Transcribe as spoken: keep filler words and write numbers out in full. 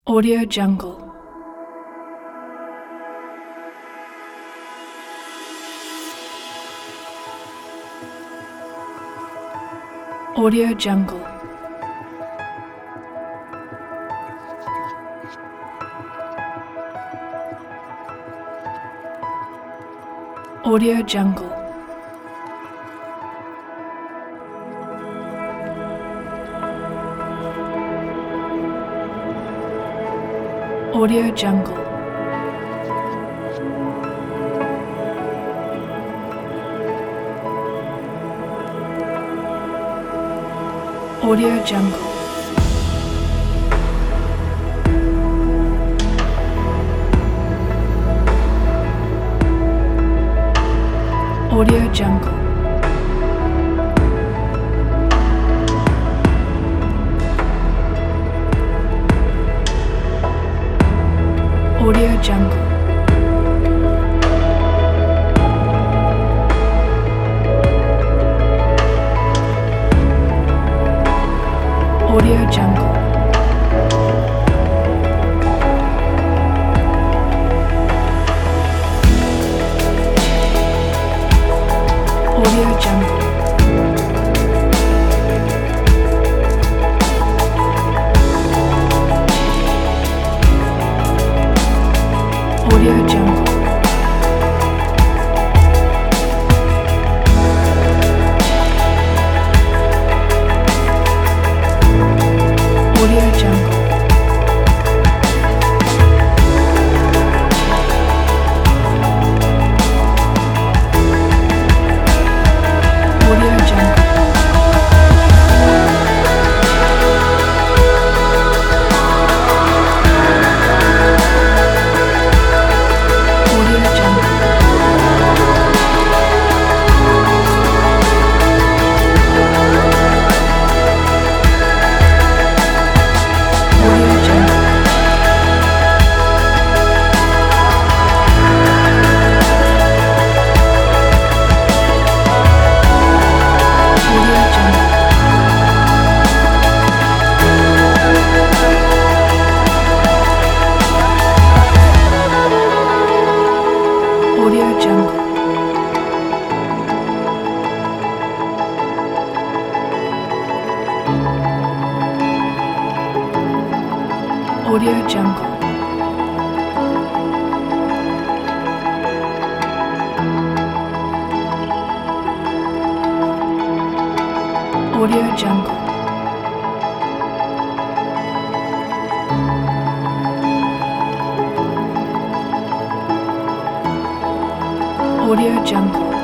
Audio Jungle. Audio Jungle. Audio Jungle. Audio Jungle. Audio Jungle. Audio Jungle. Audio Jungle. Audio Jungle. Audio Jungle. Audio Jungle. Audio Jungle. Audio Jungle. Audio Jungle. Audio Jungle. Audio Jungle. Audio Jungle. Audio Jungle. Audio Jungle. Audio Jungle.